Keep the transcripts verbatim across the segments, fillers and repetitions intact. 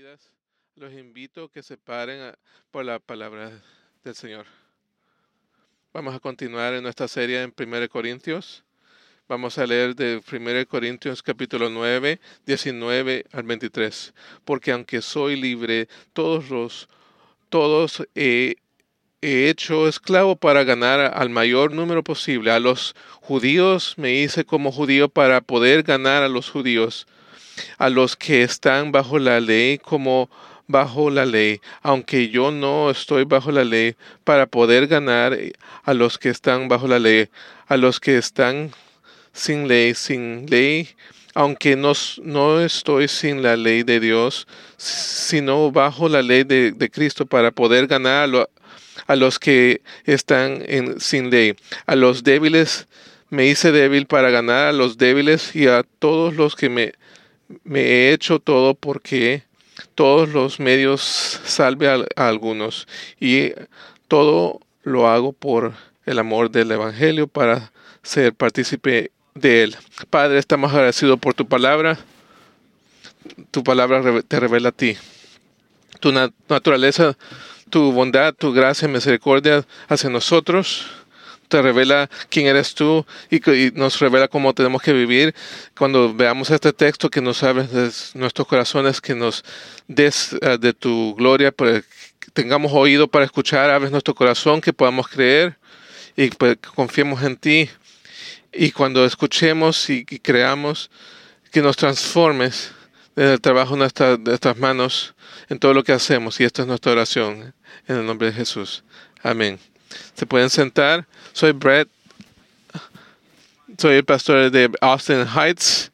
vidas, los invito a que se paren a- por la palabra del Señor. Vamos a continuar en nuestra serie en primera de Corintios. Vamos a leer de primera de Corintios capítulo nueve, diecinueve al veintitrés. Porque aunque soy libre, todos los, todos he, he hecho esclavo para ganar al mayor número posible. A los judíos me hice como judío para poder ganar a los judíos. A los que están bajo la ley como bajo la ley, aunque yo no estoy bajo la ley, para poder ganar a los que están bajo la ley, a los que están sin ley, sin ley, aunque no, no estoy sin la ley de Dios, sino bajo la ley de, de Cristo, para poder ganar a, lo, a los que están en, sin ley. A los débiles me hice débil para ganar a los débiles, y a todos los que me me he hecho todo porque todos los medios salve a, a algunos, y todo lo hago por el amor del Evangelio, para ser partícipe de él. Padre, estamos agradecidos por tu palabra. Tu palabra te revela a ti, tu nat- naturaleza, tu bondad, tu gracia y misericordia hacia nosotros. Te revela quién eres tú, y, y nos revela cómo tenemos que vivir. Cuando veamos este texto, que nos hables de nuestros corazones, que nos des uh, de tu gloria, para que tengamos oído para escuchar, abres nuestro corazón, que podamos creer y pues, que confiemos en ti. Y cuando escuchemos y, y creamos, que nos transformes en el trabajo de, nuestra, de nuestras manos, en todo lo que hacemos. Y esta es nuestra oración, en el nombre de Jesús. Amén. Se pueden sentar. Soy Brett. Soy el pastor de Austin Heights.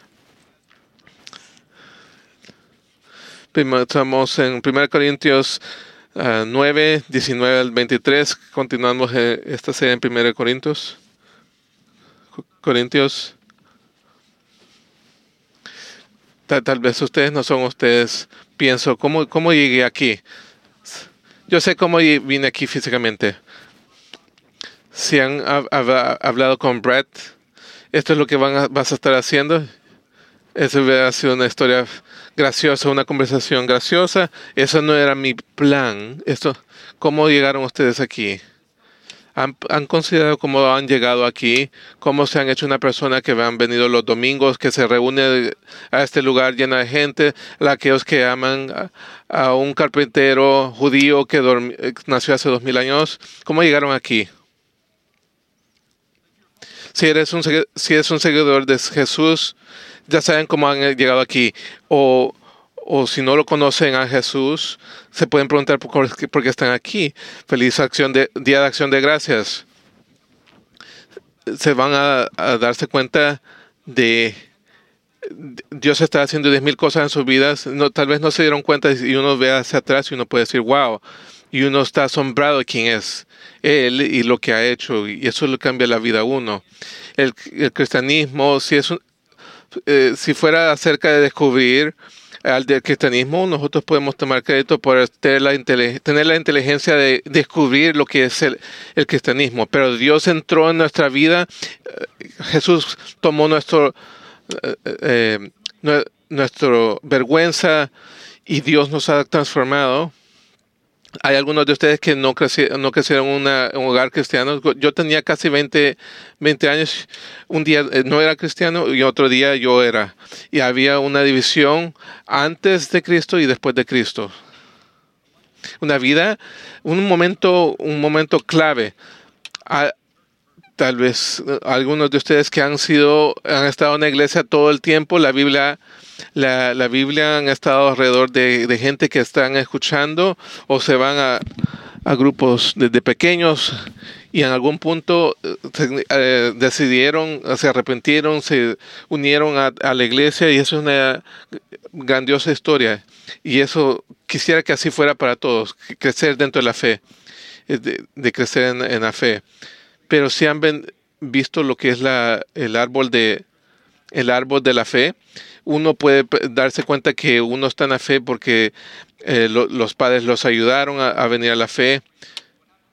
Estamos en primera de Corintios uh, nueve, diecinueve al veintitrés. Continuamos eh, esta serie en primera de Corintios. Corintios. Tal, tal vez ustedes no son ustedes. Pienso, ¿cómo, cómo llegué aquí? Yo sé cómo vine aquí físicamente. Si han hab, hab, hablado con Brett, esto es lo que van a, vas a estar haciendo. Eso hubiera sido una historia graciosa, una conversación graciosa. Eso no era mi plan. Esto, ¿cómo llegaron ustedes aquí? ¿Han, han considerado cómo han llegado aquí? ¿Cómo se han hecho una persona que han venido los domingos, que se reúne a este lugar lleno de gente? Aquellos que aman a, a un carpintero judío que dormi, nació hace dos mil años. ¿Cómo llegaron aquí? Si eres un, si eres un seguidor de Jesús, ya saben cómo han llegado aquí. O, o si no lo conocen a Jesús, se pueden preguntar por qué, por qué están aquí. Feliz acción de, Día de Acción de Gracias. Se van a, a darse cuenta de, de Dios está haciendo diez mil cosas en sus vidas. No, tal vez no se dieron cuenta, y uno ve hacia atrás y uno puede decir, wow. Y uno está asombrado de quién es Él y lo que ha hecho. Y eso le cambia la vida a uno. El, el cristianismo, si es un, eh, si fuera acerca de descubrir al del cristianismo, nosotros podemos tomar crédito por tener la, tener la inteligencia de descubrir lo que es el, el cristianismo. Pero Dios entró en nuestra vida. Jesús tomó nuestro, eh, eh, nuestro vergüenza, y Dios nos ha transformado. Hay algunos de ustedes que no, creci no crecieron en una, un hogar cristiano. Yo tenía casi veinte, veinte años. Un día no era cristiano y otro día yo era. Y había una división antes de Cristo y después de Cristo. Una vida, un momento, un momento clave. A, tal vez algunos de ustedes que han sido, han estado en la iglesia todo el tiempo, la Biblia... La, la Biblia han estado alrededor de, de gente que están escuchando, o se van a, a grupos desde pequeños, y en algún punto se, eh, decidieron, se arrepintieron, se unieron a, a la iglesia, y eso es una grandiosa historia. Y eso quisiera que así fuera para todos, crecer dentro de la fe, de, de crecer en, en la fe. Pero si han ven, visto lo que es la, el árbol de el árbol de la fe, uno puede darse cuenta que uno está en la fe porque eh, lo, los padres los ayudaron a, a venir a la fe.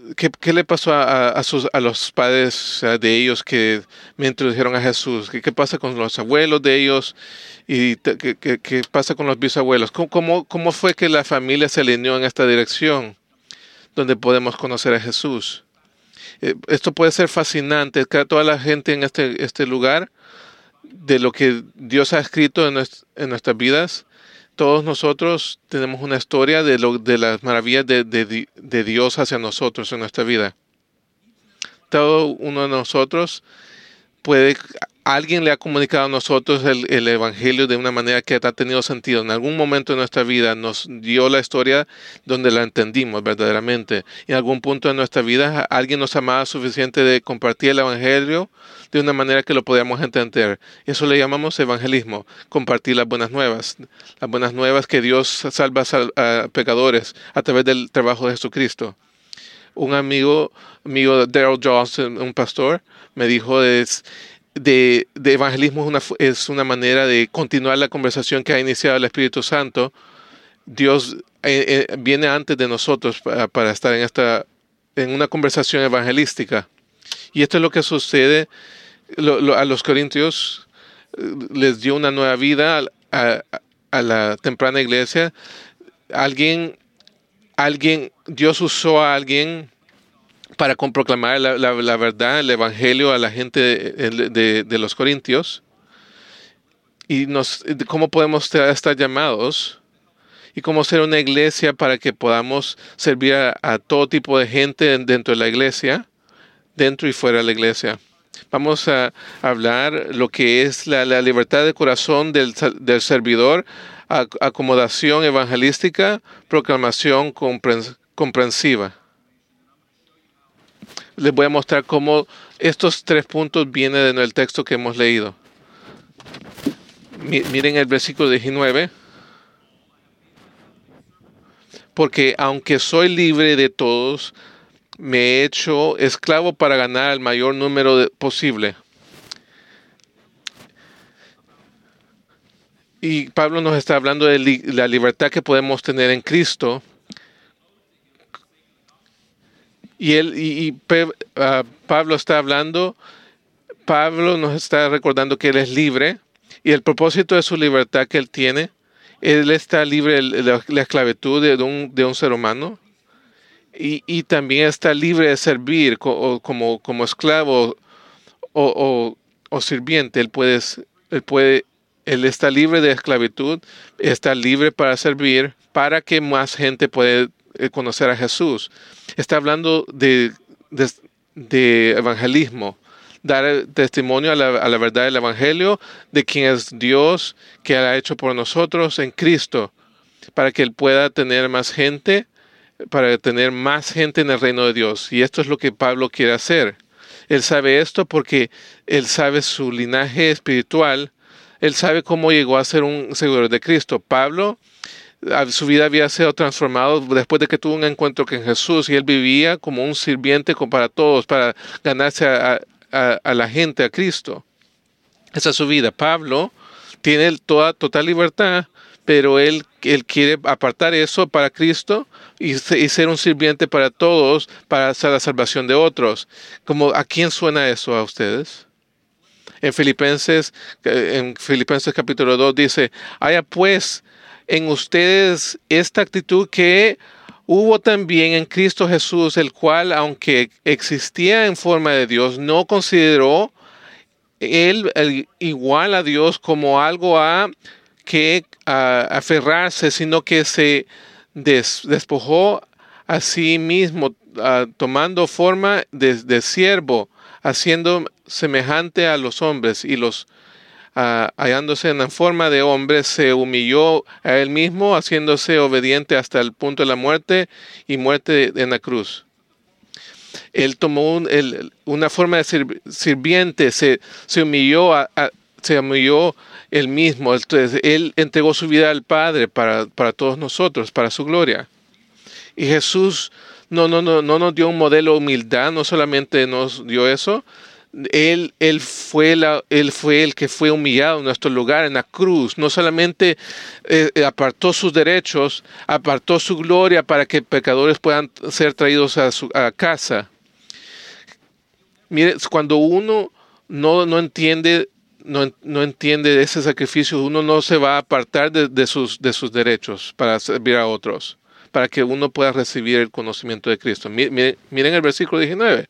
¿qué, qué le pasó a, a, sus, a los padres uh, de ellos que me introdujeron a Jesús? ¿Qué, qué pasa con los abuelos de ellos? ¿Y te, qué, qué, qué pasa con los bisabuelos? ¿Cómo, cómo, ¿Cómo fue que la familia se alineó en esta dirección donde podemos conocer a Jesús? Eh, esto puede ser fascinante. Toda la gente en este, este lugar, de lo que Dios ha escrito en, nuest, en nuestras vidas, todos nosotros tenemos una historia de, lo, de las maravillas de, de, de Dios hacia nosotros en nuestra vida. Todo uno de nosotros puede, alguien le ha comunicado a nosotros el, el Evangelio de una manera que ha tenido sentido. En algún momento de nuestra vida nos dio la historia donde la entendimos verdaderamente. En algún punto de nuestra vida alguien nos amaba suficiente de compartir el Evangelio de una manera que lo podíamos entender. Eso le llamamos evangelismo, compartir las buenas nuevas. Las buenas nuevas que Dios salva a pecadores a través del trabajo de Jesucristo. Un amigo, amigo Daryl Johnson, un pastor, me dijo es, de, de evangelismo es una, es una manera de continuar la conversación que ha iniciado el Espíritu Santo. Dios eh, eh, viene antes de nosotros para, para estar en, esta, en una conversación evangelística. Y esto es lo que sucede lo, lo, a los corintios. Les dio una nueva vida a, a, a la temprana iglesia. Alguien, alguien, Dios usó a alguien para proclamar la, la, la verdad, el evangelio a la gente de, de, de los corintios. Y nos, cómo podemos estar llamados y cómo ser una iglesia para que podamos servir a, a todo tipo de gente dentro de la iglesia, dentro y fuera de la iglesia. Vamos a hablar lo que es la, la libertad de corazón del, del servidor, acomodación evangelística, proclamación comprens, comprensiva. Les voy a mostrar cómo estos tres puntos vienen del texto que hemos leído. Miren el versículo diecinueve. Porque aunque soy libre de todos, me he hecho esclavo para ganar el mayor número de, posible. Y Pablo nos está hablando de li, la libertad que podemos tener en Cristo. Y, él, y, y Pe, uh, Pablo está hablando, Pablo nos está recordando que él es libre y el propósito de su libertad que él tiene, él está libre de la, la esclavitud de, de, un, de un ser humano y, y también está libre de servir co, como, como esclavo o, o, o sirviente. Él puede, él puede, él está libre de esclavitud, está libre para servir para que más gente pueda conocer a Jesús. Está hablando de, de, de evangelismo, dar testimonio a la, a la verdad del evangelio de quién es Dios, que ha hecho por nosotros en Cristo, para que Él pueda tener más gente, para tener más gente en el reino de Dios. Y esto es lo que Pablo quiere hacer. Él sabe esto porque Él sabe su linaje espiritual, Él sabe cómo llegó a ser un seguidor de Cristo. Pablo, su vida había sido transformada después de que tuvo un encuentro con Jesús y él vivía como un sirviente para todos, para ganarse a, a, a la gente, a Cristo. Esa es su vida. Pablo tiene toda total libertad, pero él, él quiere apartar eso para Cristo y, y ser un sirviente para todos, para hacer la salvación de otros. Como, ¿a quién suena eso a ustedes? En Filipenses, en Filipenses capítulo dos dice, haya pues en ustedes esta actitud que hubo también en Cristo Jesús, el cual, aunque existía en forma de Dios, no consideró él el, igual a Dios como algo a que a, aferrarse, sino que se des, despojó a sí mismo, a, tomando forma de, de siervo, haciendo semejante a los hombres y los Uh, hallándose en la forma de hombre, se humilló a él mismo, haciéndose obediente hasta el punto de la muerte y muerte en la cruz. Él tomó un, el, una forma de sirv sirviente, se, se humilló a, a, se humilló él mismo. Entonces, él entregó su vida al Padre para, para todos nosotros, para su gloria. Y Jesús no, no, no, no nos dio un modelo de humildad, no solamente nos dio eso, Él, él, fue la, él fue el que fue humillado en nuestro lugar en la cruz. No solamente eh, apartó sus derechos, apartó su gloria para que pecadores puedan ser traídos a su a casa. Mire, cuando uno no, no entiende, no, no entiende ese sacrificio, uno no se va a apartar de, de, sus, de sus derechos para servir a otros, para que uno pueda recibir el conocimiento de Cristo. Miren, miren el versículo diecinueve.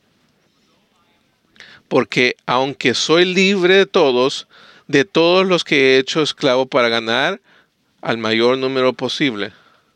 Porque aunque soy libre de todos, de todos los que he hecho esclavo para ganar al mayor número posible.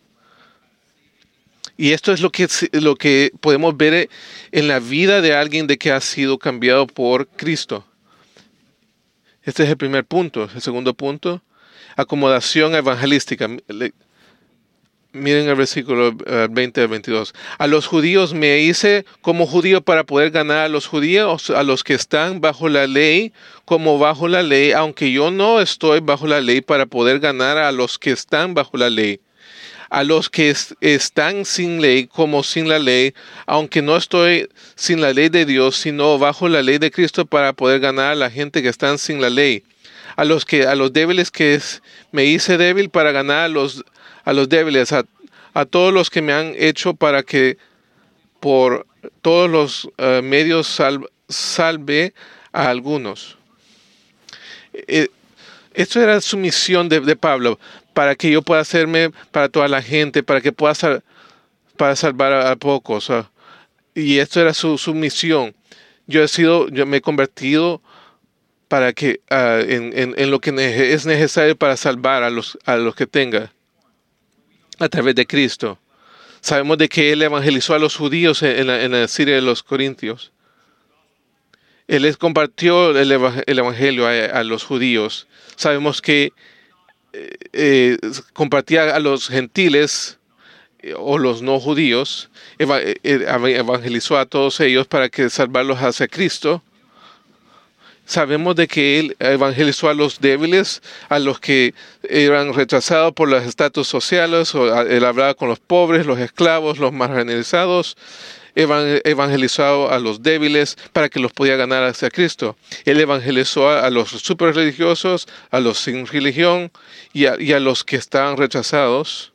Y esto es lo que, lo que podemos ver en la vida de alguien de que ha sido cambiado por Cristo. Este es el primer punto. El segundo punto, acomodación evangelística. Miren el versículo veinte al veintidós. A los judíos me hice como judío para poder ganar a los judíos, a los que están bajo la ley, como bajo la ley, aunque yo no estoy bajo la ley, para poder ganar a los que están bajo la ley. A los que est están sin ley, como sin la ley, aunque no estoy sin la ley de Dios, sino bajo la ley de Cristo, para poder ganar a la gente que están sin la ley. A los que a los débiles que es, me hice débil para ganar a los a los débiles, a, a todos los que me han hecho, para que por todos los uh, medios sal, salve a algunos. Eh, esto era su misión de, de Pablo, para que yo pueda hacerme para toda la gente, para que pueda sal, para salvar a, a pocos. Uh, y esto era su, su misión. Yo he sido, yo me he convertido para que uh, en, en, en lo que ne es necesario para salvar a los, a los que tenga, a través de Cristo. Sabemos de que Él evangelizó a los judíos en la, en la Siria de los Corintios. Él les compartió el, ev el evangelio a, a los judíos. Sabemos que eh, eh, compartía a los gentiles eh, o los no judíos. Eva eh, evangelizó a todos ellos para que salvarlos hacia Cristo. Sabemos de que Él evangelizó a los débiles, a los que eran rechazados por los estatus sociales. O Él hablaba con los pobres, los esclavos, los marginalizados. Evangelizó a los débiles para que los podía ganar hacia Cristo. Él evangelizó a, a los super religiosos, a los sin religión y a, y a los que estaban rechazados.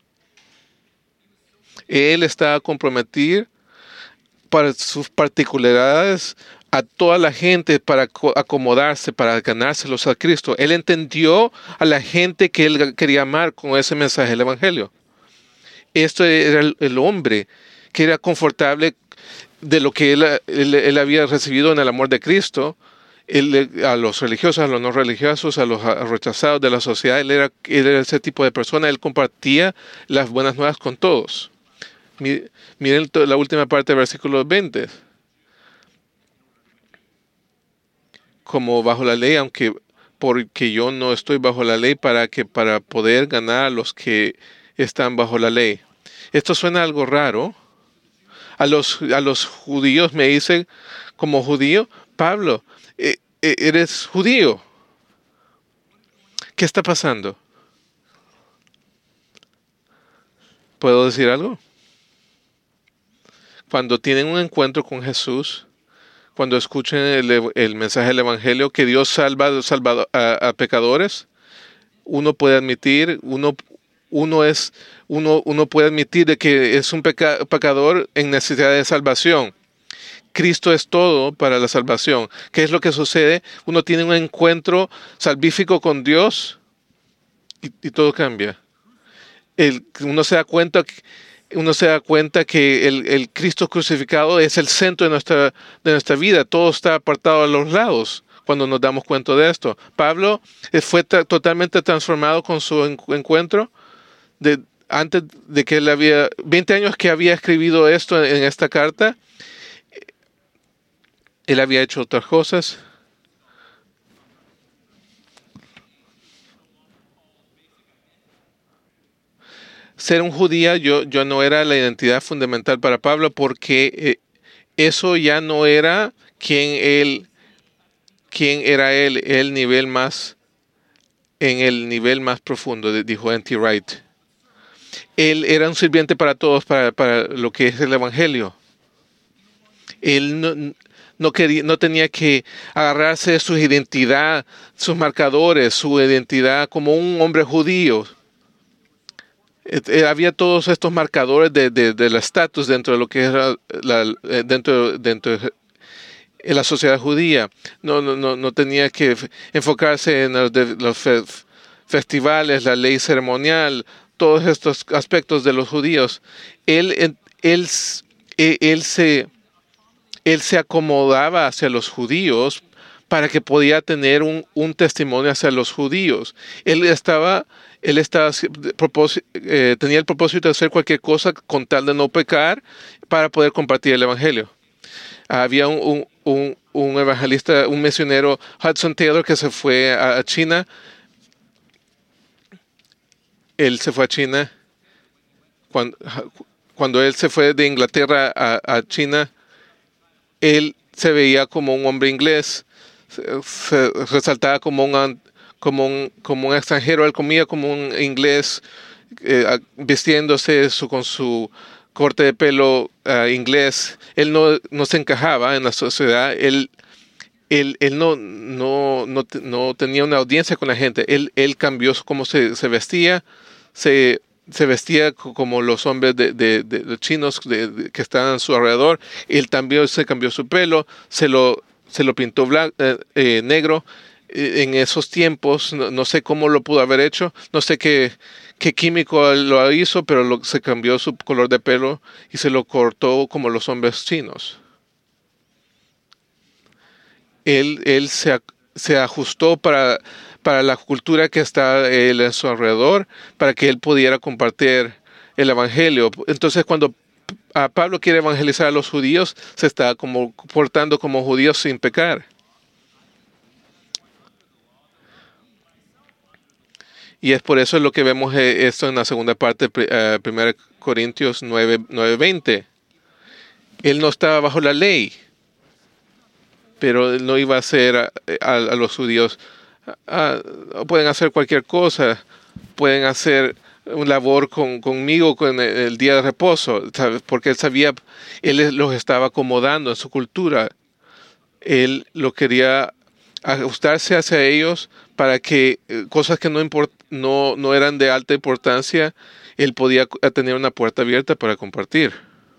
Él estaba comprometido para sus particularidades a toda la gente, para acomodarse, para ganárselos a Cristo. Él entendió a la gente que él quería amar con ese mensaje del Evangelio. Esto era el, el hombre que era confortable de lo que él, él, él había recibido en el amor de Cristo. Él, a los religiosos, a los no religiosos, a los rechazados de la sociedad, él era, él era ese tipo de persona. Él compartía las buenas nuevas con todos. Miren la última parte del versículo veinte. Como bajo la ley, aunque porque yo no estoy bajo la ley, para que para poder ganar a los que están bajo la ley. Esto suena algo raro. A los, a los judíos me dice, como judío, Pablo, eh, eh, eres judío. ¿Qué está pasando? ¿Puedo decir algo? Cuando tienen un encuentro con Jesús, cuando escuchen el, el mensaje del Evangelio, que Dios salva, salva a, a pecadores, uno puede admitir, uno, uno, es, uno, uno puede admitir de que es un peca, pecador en necesidad de salvación. Cristo es todo para la salvación. ¿Qué es lo que sucede? Uno tiene un encuentro salvífico con Dios y, y todo cambia. El, uno se da cuenta que Uno se da cuenta que el, el Cristo crucificado es el centro de nuestra, de nuestra vida. Todo está apartado a los lados cuando nos damos cuenta de esto. Pablo fue totalmente transformado con su en, encuentro. De, antes de que él había, veinte años que había escrito esto en, en esta carta, él había hecho otras cosas. Ser un judío yo, yo no era la identidad fundamental para Pablo, porque eh, eso ya no era quien él, quién era él, el nivel más, en el nivel más profundo, dijo N T Wright. Él era un sirviente para todos, para, para lo que es el Evangelio. Él no, no, quería, no tenía que agarrarse de su identidad, sus marcadores, su identidad como un hombre judío. Eh, eh, había todos estos marcadores de, de, del estatus dentro de lo que era la, eh, dentro, dentro de la sociedad judía. No, no, no, no tenía que f- enfocarse en los, de- los fe- festivales, la ley ceremonial, todos estos aspectos de los judíos. Él, en- él, s- e- él se él se acomodaba hacia los judíos para que podía tener un, un testimonio hacia los judíos. Él estaba, él estaba, propósi- eh, tenía el propósito de hacer cualquier cosa con tal de no pecar para poder compartir el evangelio. Había un, un, un, un evangelista, un misionero, Hudson Taylor, que se fue a, a China. Él se fue a China. Cuando, cuando él se fue de Inglaterra a, a China, él se veía como un hombre inglés, se, se resaltaba como un, como, un, como un extranjero, él comía como un inglés, eh, vistiéndose su, con su corte de pelo uh, inglés. Él no, no se encajaba en la sociedad, él, él, él no, no, no, no tenía una audiencia con la gente, él, él cambió cómo se, se vestía, se se vestía como los hombres de, de, de, de chinos de, de, que estaban a su alrededor. Él también se cambió su pelo, se lo, se lo pintó blanco, eh, eh, negro. Eh, en esos tiempos, no, no sé cómo lo pudo haber hecho, no sé qué, qué químico lo hizo, pero lo, se cambió su color de pelo y se lo cortó como los hombres chinos. Él, él se, se ajustó para, para la cultura que está él a su alrededor, para que él pudiera compartir el evangelio. Entonces, cuando a Pablo quiere evangelizar a los judíos, se está como portando como judíos sin pecar. Y es por eso lo que vemos esto en la segunda parte, uh, primero Corintios nueve, veinte. Él no estaba bajo la ley, pero él no iba a hacer a, a, a los judíos. Ah, pueden hacer cualquier cosa, pueden hacer un labor con, conmigo con el, el día de reposo, ¿sabes? Porque él sabía, él los estaba acomodando en su cultura. Él lo quería ajustarse hacia ellos para que eh, cosas que no, import, no, no eran de alta importancia, él podía tener una puerta abierta para compartir.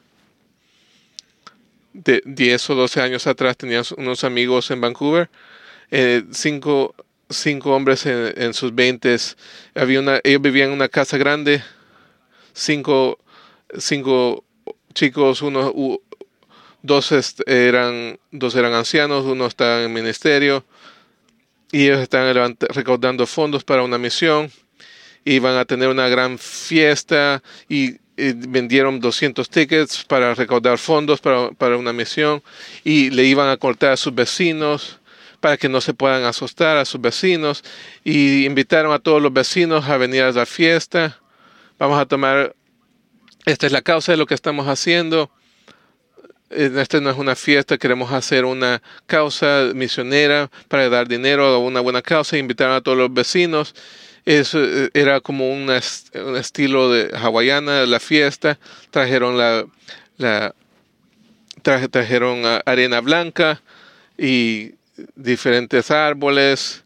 De diez o doce años atrás tenía unos amigos en Vancouver, eh, cinco cinco hombres en, en sus veintes. Había una, ellos vivían en una casa grande, cinco, cinco chicos, uno, u, dos eran, dos eran ancianos, uno estaba en el ministerio, y ellos estaban recaudando fondos para una misión. Iban a tener una gran fiesta y, y vendieron doscientos tickets para recaudar fondos para, para una misión, y le iban a cortar a sus vecinos para que no se puedan asustar a sus vecinos, y invitaron a todos los vecinos a venir a la fiesta. Vamos a tomar, esta es la causa de lo que estamos haciendo. Esta no es una fiesta, queremos hacer una causa misionera para dar dinero a una buena causa. Invitaron a todos los vecinos. Eso era como un, est un estilo de hawaiana, la fiesta. Trajeron la, la traje, trajeron arena blanca y diferentes árboles,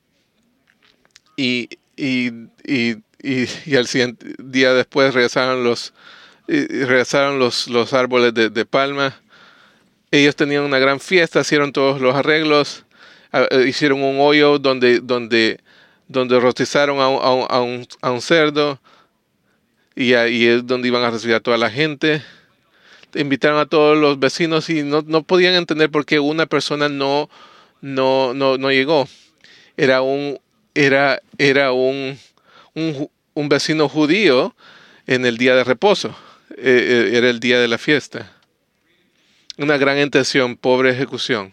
y, y, y, y, y al siguiente día después regresaron los, y regresaron los, los árboles de, de palma. Ellos tenían una gran fiesta, hicieron todos los arreglos, uh, hicieron un hoyo donde, donde, donde rostizaron a un, a, un, a, un, a un cerdo, y ahí es donde iban a recibir a toda la gente. Invitaron a todos los vecinos y no, no podían entender por qué una persona no, no, no, no llegó. Era un, era, era un, un, un vecino judío en el día de reposo. Eh, era el día de la fiesta. Una gran intención, pobre ejecución.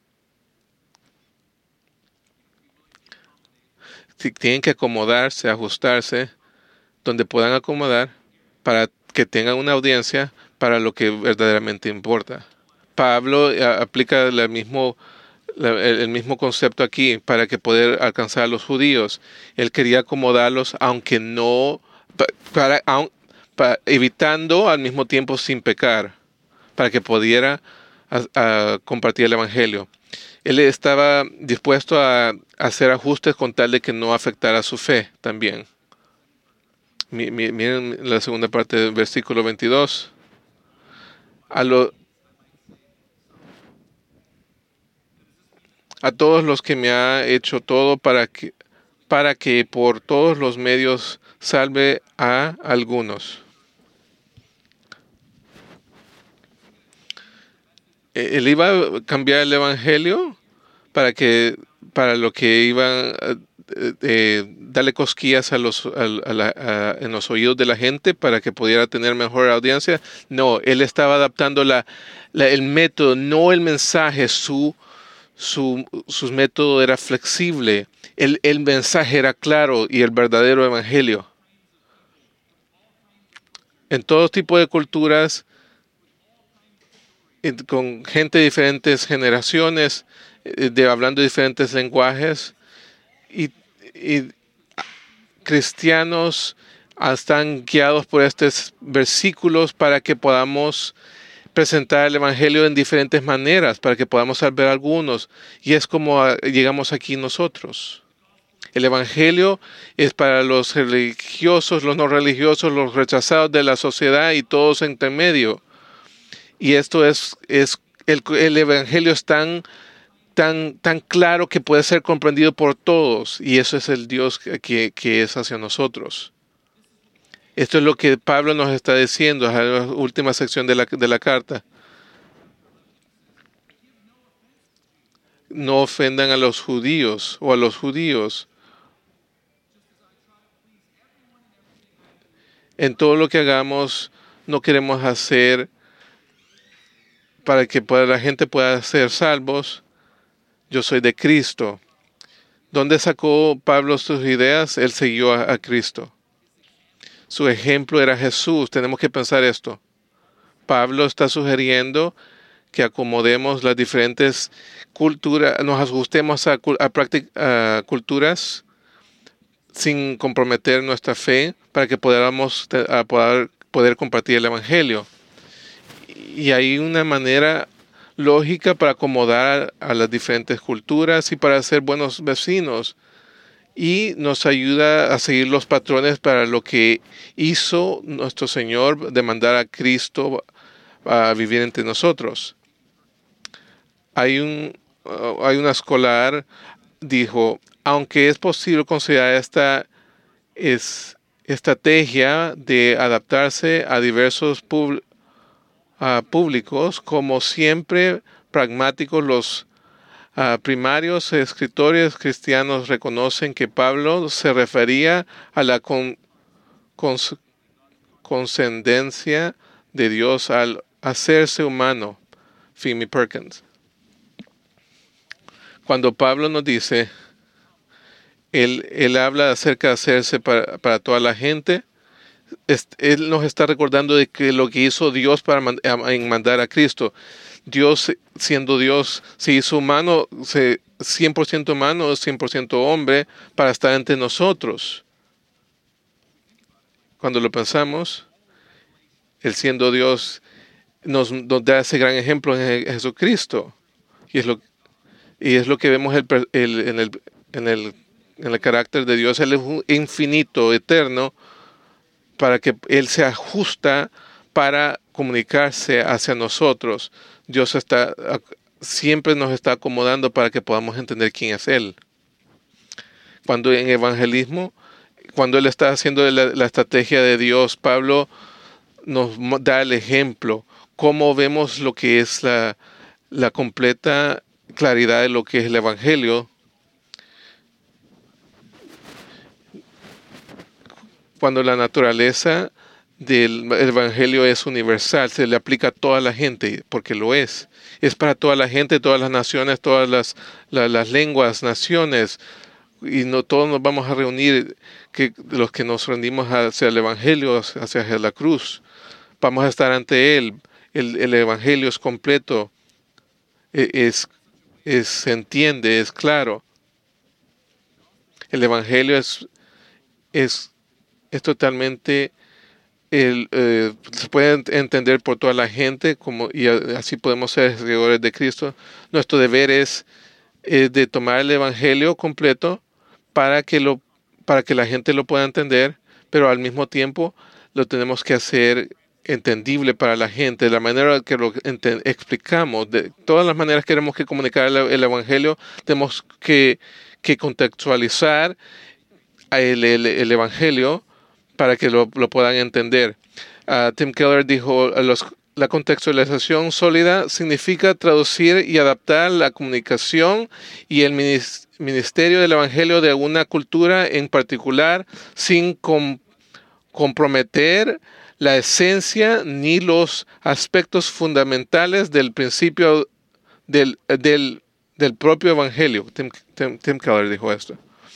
Tienen que acomodarse, ajustarse, donde puedan acomodar para que tengan una audiencia para lo que verdaderamente importa. Pablo aplica el mismo, el mismo concepto aquí para que poder alcanzar a los judíos. Él quería acomodarlos, aunque no, para, para, evitando al mismo tiempo sin pecar, para que pudiera a, a compartir el Evangelio. Él estaba dispuesto a hacer ajustes con tal de que no afectara su fe también. Miren la segunda parte del versículo veintidós. A, lo, a todos los que me ha hecho todo para que, para que por todos los medios salve a algunos. Él iba a cambiar el evangelio para que para lo que iban a eh, darle cosquillas a los a, a la, a, en los oídos de la gente para que pudiera tener mejor audiencia. No, él estaba adaptando la, la el método, no el mensaje. Su su su método era flexible. El, el mensaje era claro y el verdadero evangelio. En todo tipo de culturas, con gente de diferentes generaciones, de hablando diferentes lenguajes, y, y cristianos están guiados por estos versículos para que podamos presentar el evangelio en diferentes maneras, para que podamos salvar algunos, y es como llegamos aquí nosotros. El evangelio es para los religiosos, los no religiosos, los rechazados de la sociedad y todos entre medio. Y esto es, es el, el evangelio es tan, tan, tan claro que puede ser comprendido por todos. Y eso es el Dios que, que es hacia nosotros. Esto es lo que Pablo nos está diciendo en la última sección de la, de la carta. No ofendan a los judíos o a los judíos. En todo lo que hagamos, no queremos hacer para que la gente pueda ser salvos. Yo soy de Cristo. ¿Dónde sacó Pablo sus ideas? Él siguió a, a Cristo. Su ejemplo era Jesús. Tenemos que pensar esto. Pablo está sugiriendo que acomodemos las diferentes culturas, nos ajustemos a, a, a culturas sin comprometer nuestra fe para que podamos a poder, poder compartir el evangelio. Y hay una manera lógica para acomodar a, a las diferentes culturas y para ser buenos vecinos. Y nos ayuda a seguir los patrones para lo que hizo nuestro Señor de mandar a Cristo a vivir entre nosotros. Hay un, uh, hay una escolar, dijo, aunque es posible considerar esta es, estrategia de adaptarse a diversos pub, uh, públicos, como siempre pragmáticos, los uh, primarios escritores cristianos reconocen que Pablo se refería a la con, con, condescendencia de Dios al hacerse humano. Phoebe Perkins. Cuando Pablo nos dice, él, él habla acerca de hacerse para, para toda la gente, es, él nos está recordando de que lo que hizo Dios para man, en mandar a Cristo. Dios, siendo Dios, se hizo humano, se, cien por ciento humano, cien por ciento hombre, para estar entre nosotros. Cuando lo pensamos, Él siendo Dios nos, nos da ese gran ejemplo en Jesucristo. Y es lo, y es lo que vemos el, el, en, el, en, el, en el carácter de Dios. Él es infinito, eterno, para que Él se ajusta para comunicarse hacia nosotros. Dios está, siempre nos está acomodando para que podamos entender quién es Él. Cuando en evangelismo, cuando Él está haciendo la, la estrategia de Dios, Pablo nos da el ejemplo, cómo vemos lo que es la, la completa claridad de lo que es el evangelio. Cuando la naturaleza del evangelio es universal, se le aplica a toda la gente, porque lo es. Es para toda la gente, todas las naciones, todas las, la, las lenguas, naciones, y no todos nos vamos a reunir, que los que nos rendimos hacia el evangelio, hacia la cruz, vamos a estar ante él. El, el evangelio es completo, es, es, se entiende, es claro. El evangelio es, es, es totalmente el, eh, se puede entender por toda la gente como, y así podemos ser seguidores de Cristo. Nuestro deber es eh, de tomar el Evangelio completo para que, lo, para que la gente lo pueda entender, pero al mismo tiempo lo tenemos que hacer entendible para la gente, de la manera que lo explicamos, de todas las maneras que queremos que comunicar el, el Evangelio, tenemos que, que contextualizar el, el, el Evangelio para que lo, lo puedan entender. Uh, Tim Keller dijo, los, la contextualización sólida significa traducir y adaptar la comunicación y el ministerio del Evangelio de una cultura en particular sin com comprometer la esencia ni los aspectos fundamentales del principio del, del, del propio Evangelio. Tim, Tim, Tim Keller dijo esto.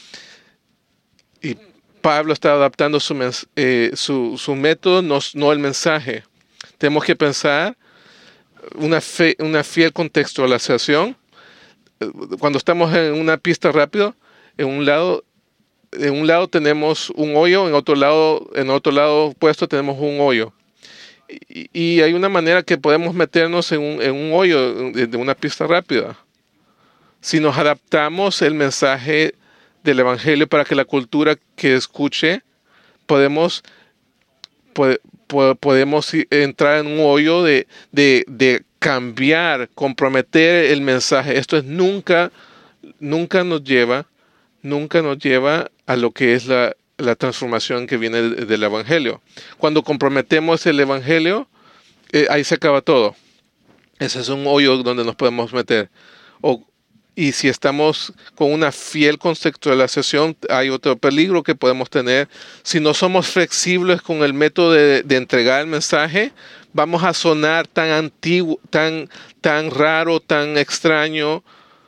Y Pablo está adaptando su, eh, su, su método, no, no el mensaje. Tenemos que pensar una, fe, una fiel contextualización. Cuando estamos en una pista rápida, en un lado, en un lado tenemos un hoyo, en otro lado, en otro lado opuesto tenemos un hoyo. Y, y hay una manera que podemos meternos en un, en un hoyo de, de una pista rápida. Si nos adaptamos el mensaje del Evangelio para que la cultura que escuche, podemos, po, po, podemos entrar en un hoyo de, de, de cambiar, comprometer el mensaje. Esto es nunca, nunca nos lleva, nunca nos lleva a lo que es la, la transformación que viene del Evangelio. Cuando comprometemos el Evangelio, eh, ahí se acaba todo. Ese es un hoyo donde nos podemos meter. O, y si estamos con una fiel contextualización, hay otro peligro que podemos tener. Si no somos flexibles con el método de, de entregar el mensaje, vamos a sonar tan antiguo, tan, tan raro, tan extraño.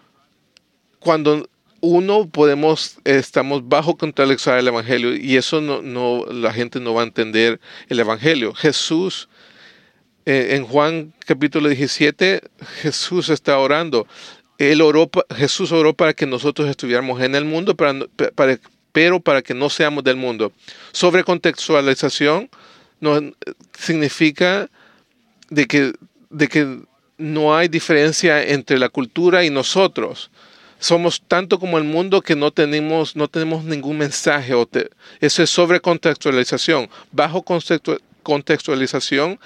Cuando uno podemos, estamos bajo contextualizar el Evangelio y eso no, no, la gente no va a entender el Evangelio. Jesús, eh, en Juan capítulo diecisiete, Jesús está orando. Él oró, Jesús oró para que nosotros estuviéramos en el mundo, para, para, pero para que no seamos del mundo. Sobrecontextualización no, significa de que, de que no hay diferencia entre la cultura y nosotros. Somos tanto como el mundo que no tenemos, no tenemos ningún mensaje. O te, eso es sobrecontextualización. Bajo contextualización,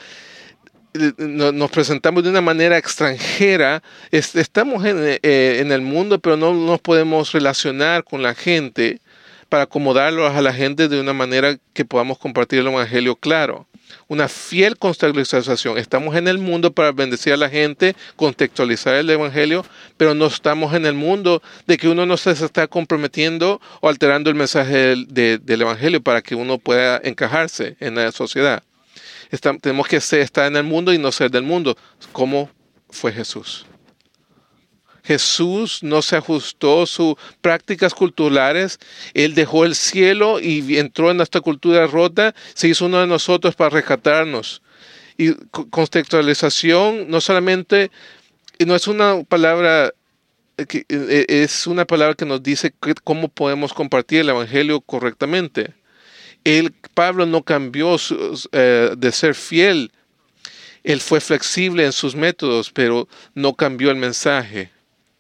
nos presentamos de una manera extranjera, estamos en, eh, en el mundo, pero no nos podemos relacionar con la gente para acomodarlos a la gente de una manera que podamos compartir el Evangelio claro. Una fiel contextualización. Estamos en el mundo para bendecir a la gente, contextualizar el Evangelio, pero no estamos en el mundo de que uno no se está comprometiendo o alterando el mensaje del, de, del Evangelio para que uno pueda encajarse en la sociedad. Está, tenemos que ser, estar en el mundo y no ser del mundo, como fue Jesús. Jesús no se ajustó a sus prácticas culturales. Él dejó el cielo y entró en nuestra cultura rota. Se hizo uno de nosotros para rescatarnos. Y contextualización no solamente, no es una palabra, que, es una palabra que nos dice cómo podemos compartir el Evangelio correctamente. Él, Pablo no cambió su, eh, de ser fiel. Él fue flexible en sus métodos, pero no cambió el mensaje.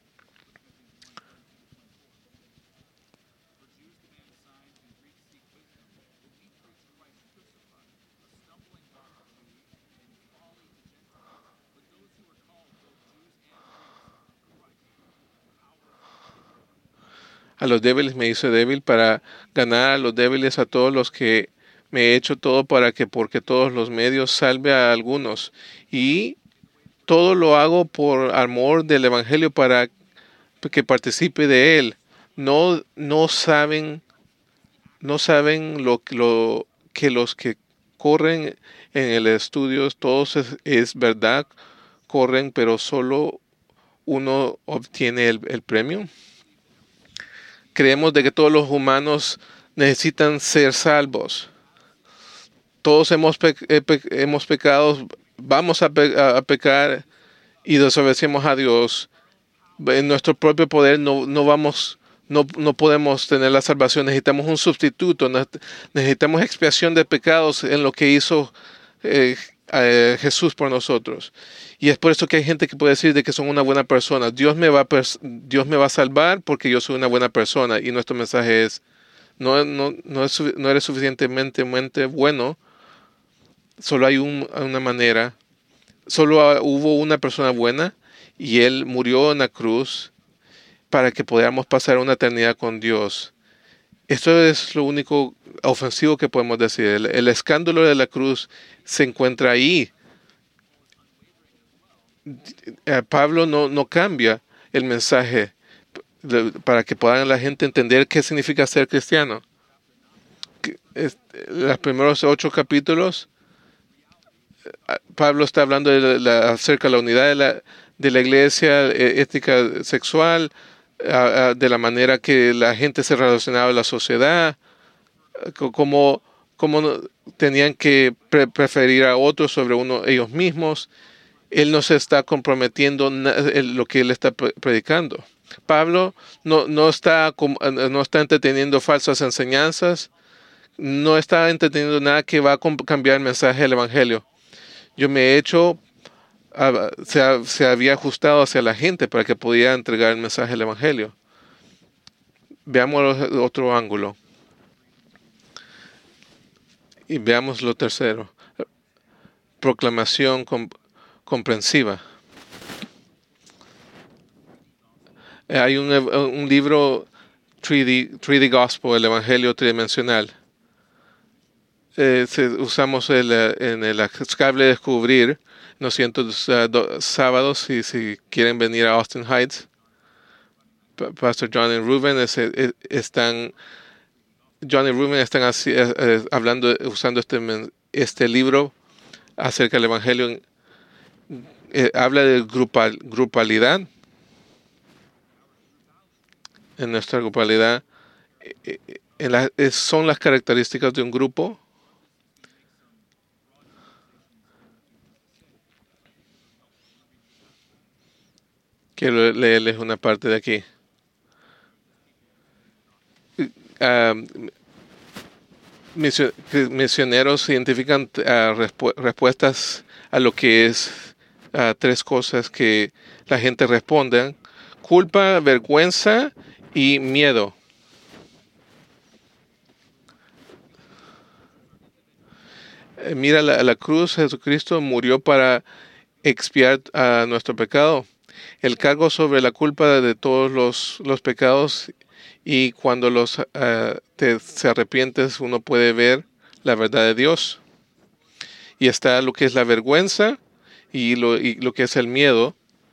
A los débiles me hizo débil para ganar a los débiles, a todos los que me he hecho todo para que porque todos los medios salve a algunos. Y todo lo hago por amor del Evangelio para que participe de él. No, no saben, no saben lo, lo que los que corren en el estudio, todos es, es verdad, corren, pero solo uno obtiene el, el premio. Creemos de que todos los humanos necesitan ser salvos. Todos hemos, pe pe hemos pecado, vamos a, pe a pecar y desobedecemos a Dios. En nuestro propio poder no, no, vamos, No, no podemos tener la salvación, necesitamos un sustituto, necesitamos expiación de pecados en lo que hizo eh, eh, Jesús por nosotros. Y es por eso que hay gente que puede decir de que son una buena persona. Dios me va a, Dios me va a salvar porque yo soy una buena persona. Y nuestro mensaje es, no, no, no, es, no eres suficientemente bueno, solo hay un, una manera, solo hubo una persona buena y Él murió en la cruz para que podamos pasar una eternidad con Dios. Esto es lo único ofensivo que podemos decir. El, el escándalo de la cruz se encuentra ahí. Pablo no, no cambia el mensaje de, para que puedan la gente entender qué significa ser cristiano. Los primeros ocho capítulos, Pablo está hablando de la, acerca de la unidad de la, de la iglesia, ética sexual, de la manera que la gente se relacionaba en la sociedad, cómo, cómo tenían que pre preferir a otros sobre uno ellos mismos. Él no se está comprometiendo en lo que él está predicando. Pablo no, no, está, no está entreteniendo falsas enseñanzas, no está entreteniendo nada que va a cambiar el mensaje del Evangelio. Yo me he hecho, se, ha, se había ajustado hacia la gente para que pudiera entregar el mensaje del Evangelio. Veamos otro ángulo. Y veamos lo tercero. Proclamación com, comprensiva. Hay un, un libro, tres D, tres D Gospel, el Evangelio tridimensional. Eh, se, usamos el, en el Accesible Descubrir, los cientos uh, do, sábados, si, si quieren venir a Austin Heights. P Pastor John y Ruben es, es, están, John y Ruben están así, eh, hablando, usando este, este libro acerca del Evangelio. Eh, habla de grupal, grupalidad. En nuestra grupalidad, eh, en la, es, son las características de un grupo. Quiero leerles una parte de aquí. Uh, misioneros identifican uh, respu respuestas a lo que es uh, tres cosas que la gente responde: culpa, vergüenza y miedo. Eh, mira, la, la cruz, Jesucristo murió para expiar uh, nuestro pecado. El cargo sobre la culpa de todos los, los pecados, y cuando los uh, te, se arrepientes uno puede ver la verdad de Dios. Y está lo que es la vergüenza y lo, y lo que es el miedo.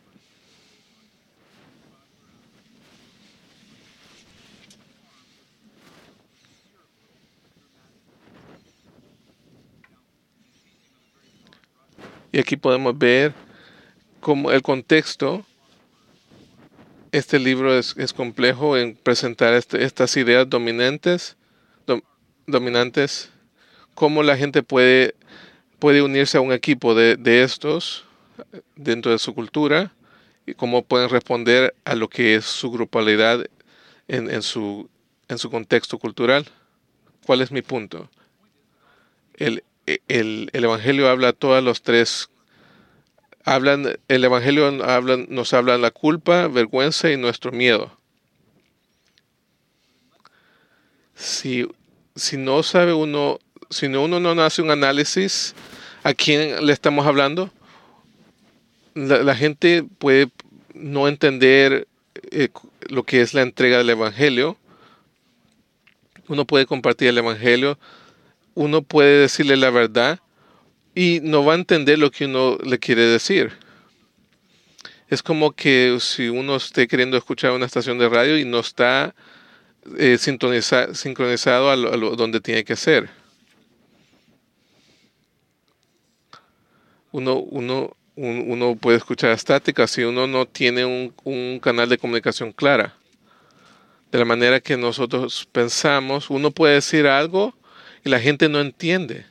Y aquí podemos ver cómo el contexto. Este libro es, es complejo en presentar este, estas ideas dominantes, dom, dominantes, cómo la gente puede, puede unirse a un equipo de, de estos dentro de su cultura y cómo pueden responder a lo que es su grupalidad en, en, su, en su contexto cultural. ¿Cuál es mi punto? El, el, el Evangelio habla a todas los tres. Hablan, el Evangelio hablan, nos habla la culpa, vergüenza y nuestro miedo. Si, si no sabe uno, si no, uno no hace un análisis a quién le estamos hablando, la, la gente puede no entender eh, lo que es la entrega del Evangelio. Uno puede compartir el Evangelio, uno puede decirle la verdad y no va a entender lo que uno le quiere decir. Es como que si uno esté queriendo escuchar una estación de radio y no está eh, sintoniza, sincronizado a lo, a lo donde tiene que ser. Uno, uno, un, uno puede escuchar estática si uno no tiene un, un canal de comunicación clara. De la manera que nosotros pensamos, uno puede decir algo y la gente no entiende.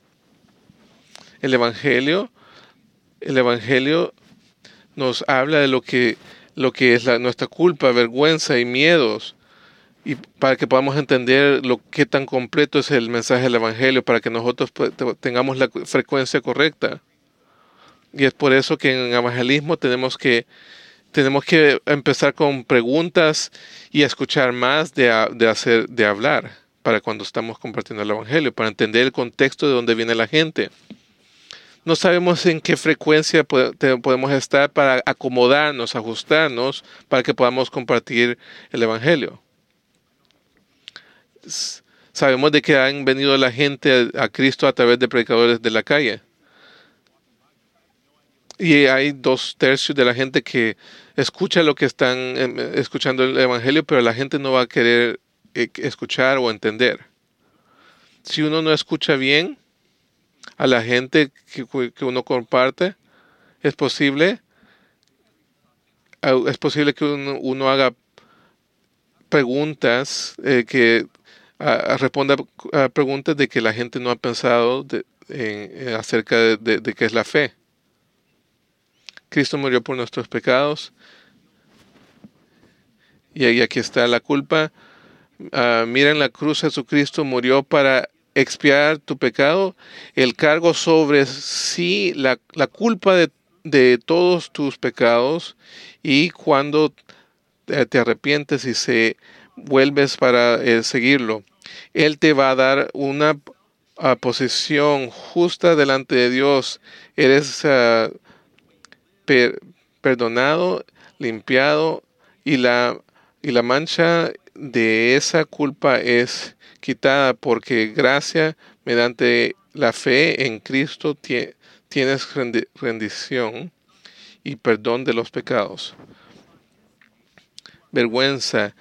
El Evangelio, el Evangelio nos habla de lo que, lo que es la, nuestra culpa, vergüenza y miedos. y para que podamos entender lo que tan completo es el mensaje del Evangelio, para que nosotros pues, te- tengamos la cu- frecuencia correcta. Y es por eso que en evangelismo tenemos que, tenemos que empezar con preguntas y escuchar más de, a- de hacer, de hablar para cuando estamos compartiendo el Evangelio, para entender el contexto de dónde viene la gente. No sabemos en qué frecuencia po- te- podemos estar para acomodarnos, ajustarnos, para que podamos compartir el Evangelio. S- Sabemos de que han venido la gente a, a Cristo a través de predicadores de la calle. Y hay dos tercios de la gente que escucha lo que están em, escuchando el Evangelio, pero la gente no va a querer eh, escuchar o entender. Si uno no escucha bien a la gente que, que uno comparte, es posible, es posible que uno, uno haga preguntas eh, que uh, responda a preguntas de que la gente no ha pensado de, en, en acerca de, de, de qué es la fe. Cristo murió por nuestros pecados y ahí aquí está la culpa. Uh, mira en la cruz, Jesucristo murió para expiar tu pecado, el cargo sobre sí, la, la culpa de, de todos tus pecados, y cuando te, te arrepientes y se vuelves para eh, seguirlo, Él te va a dar una uh, posición justa delante de Dios. Eres uh, per, perdonado, limpiado, y la, y la mancha de esa culpa es quitada, porque gracia mediante la fe en Cristo tie, tienes rendición y perdón de los pecados. Vergüenza.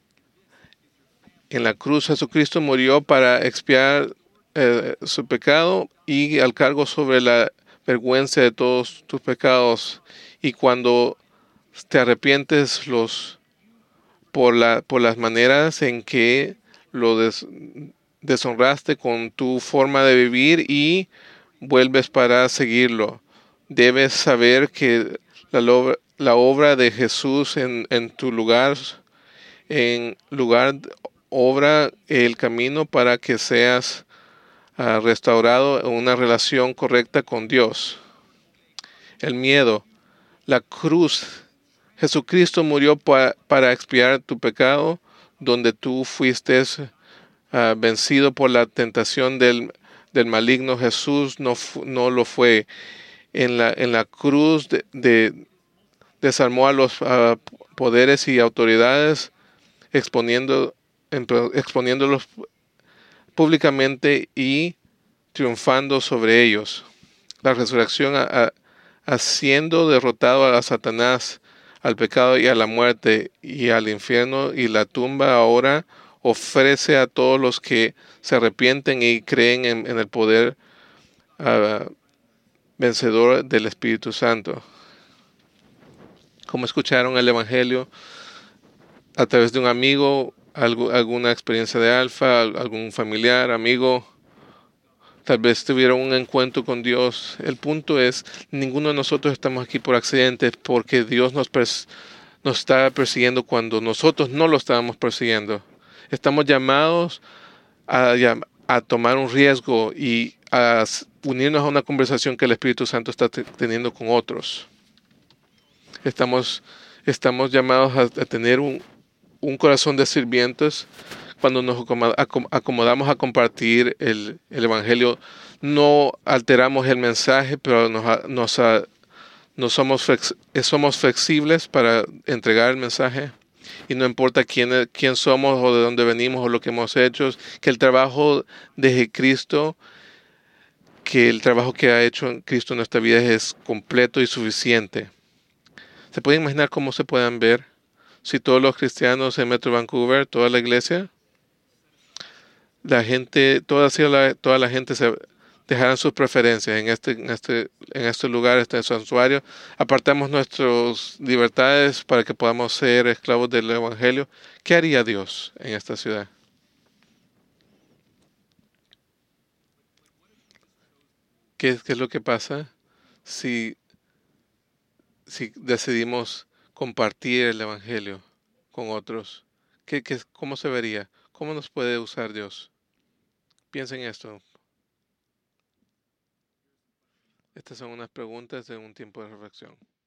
En la cruz Jesucristo murió para expiar eh, su pecado y al cargo sobre la vergüenza de todos tus pecados. Y cuando te arrepientes los por la por las maneras en que lo des, deshonraste con tu forma de vivir y vuelves para seguirlo, debes saber que la, la obra de Jesús en, en tu lugar en lugar obra el camino para que seas uh, restaurado en una relación correcta con Dios. El miedo, la cruz. Jesucristo murió pa, para expiar tu pecado, donde tú fuiste uh, vencido por la tentación del, del maligno. Jesús no, no lo fue. En la, en la cruz de, de, desarmó a los uh, poderes y autoridades, exponiendo, exponiéndolos públicamente y triunfando sobre ellos. La resurrección a, a, haciendo derrotado a Satanás, al pecado y a la muerte y al infierno y la tumba, ahora ofrece a todos los que se arrepienten y creen en, en el poder uh, vencedor del Espíritu Santo. Como escucharon el Evangelio a través de un amigo, algo, alguna experiencia de alfa, algún familiar, amigo, tal vez tuvieron un encuentro con Dios. El punto es, ninguno de nosotros estamos aquí por accidente, porque Dios nos, nos está persiguiendo cuando nosotros no lo estábamos persiguiendo. Estamos llamados a, a tomar un riesgo y a unirnos a una conversación que el Espíritu Santo está teniendo con otros. Estamos, estamos llamados a, a tener un, un corazón de sirvientes. Cuando nos acomodamos a compartir el, el Evangelio, no alteramos el mensaje, pero nos, nos, nos somos, flex, somos flexibles para entregar el mensaje. Y no importa quién, quién somos o de dónde venimos o lo que hemos hecho, que el trabajo de Cristo, que el trabajo que ha hecho en Cristo en nuestra vida es completo y suficiente. ¿Se puede imaginar cómo se puedan ver si todos los cristianos en Metro Vancouver, toda la iglesia, la gente, toda la, toda la gente se dejaran sus preferencias en este, en este, en este lugar, este santuario, apartamos nuestras libertades para que podamos ser esclavos del Evangelio? ¿Qué haría Dios en esta ciudad? ¿Qué, qué es lo que pasa si, si decidimos compartir el Evangelio con otros? ¿Qué, qué, ¿Cómo se vería? ¿Cómo nos puede usar Dios? Piensen esto. Estas son unas preguntas de un tiempo de reflexión.